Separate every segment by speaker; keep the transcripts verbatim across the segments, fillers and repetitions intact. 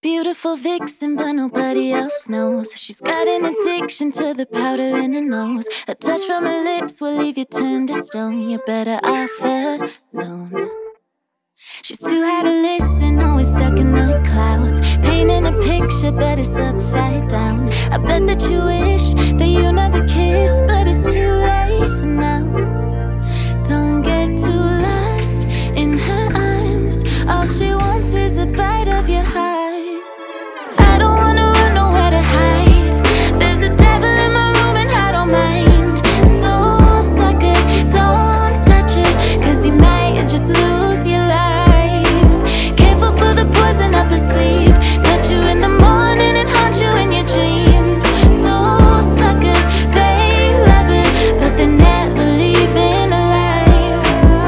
Speaker 1: Beautiful vixen, but nobody else knows. She's got an addiction to the powder in her nose. A touch from her lips will leave you turned to stone. You're better off alone. She's too hard to listen, always stuck in the clouds, painting a picture, but it's upside down. I bet that you wish that you never kissed, but it's too late now. Don't get too lost in her arms. All she wants is a bite of your heart. I don't wanna run nowhere to hide. There's a devil in my room and I don't mind. So suck it, don't touch it, cause you might just lose your life. Careful for the poison up her sleeve. Touch you in the morning and haunt you in your dreams. So suck it, they love it, but they never leaving alive.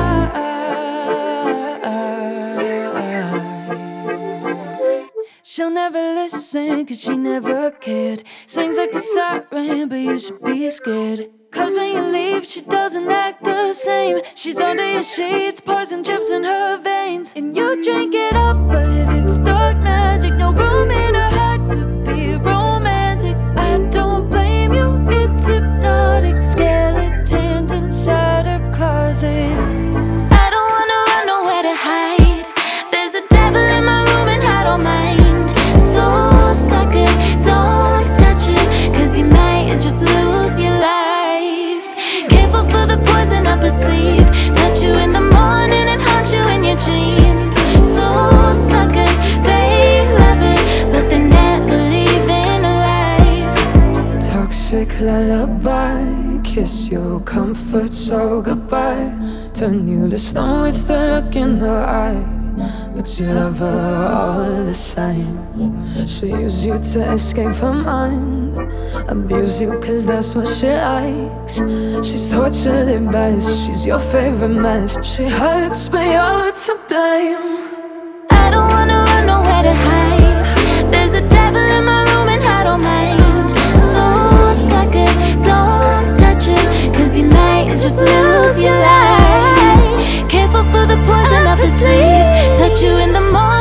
Speaker 2: She'll never listen, cause she never cared. Sings like a siren, but you should be scared. Cause when you leave, she doesn't act the same. She's under your sheets, poison drips in her veins. And you drink it up, but it's dark magic. No room in her heart to be romantic. I don't blame you, it's hypnotic. Skeletons inside her closet.
Speaker 1: I don't wanna run nowhere to hide. There's a devil in my room and I don't mind. So suck it, don't touch it, cause you might just lose your life. Careful for the poison up her sleeve. Touch you in the morning and haunt you in your dreams. So suck it, they love it, but they never leaving alive.
Speaker 2: Toxic lullaby, kiss your comfort, so goodbye. Turn you to stone with the look in her eye. But you love her all the same. She'll use you to escape her mind, abuse you cause that's what she likes. She's tortured at best, she's your favorite mess. She hurts but you're to blame.
Speaker 1: I don't wanna run nowhere to hide. There's a devil in my room and I don't mind. So suck it, don't touch it, cause you might just lose your life. Careful for the poison up her sleeve. Touch you in the morning